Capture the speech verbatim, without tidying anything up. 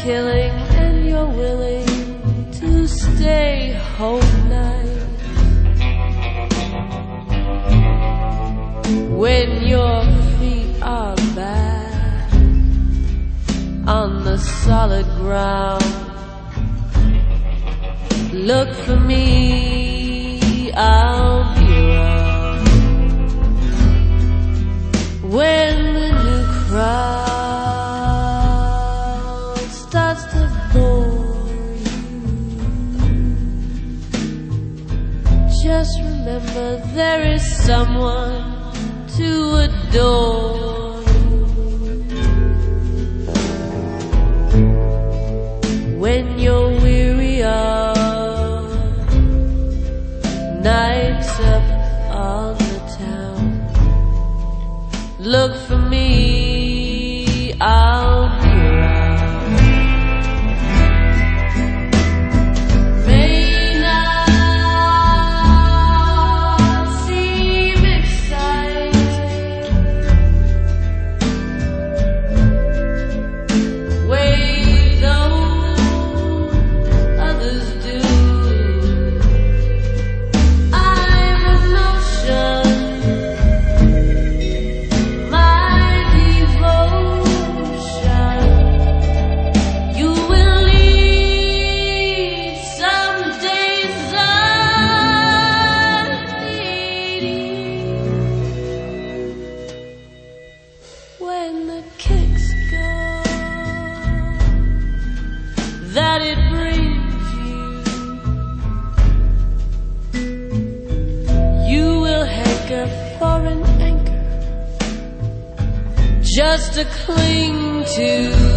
killing and you're willing to stay whole night. When your feet are back on the solid ground, look for me, I'll be around. When the new crowd starts to bore you, just remember there is someone to adore you. When you're weary of nights up on the town, look for me, I'll be around. May not seem exciting, way though others do. I'm emotion, my devotion. You will leave some days unleading. When the kicks go that it brings you, you will hanker for an anchor just to cling to.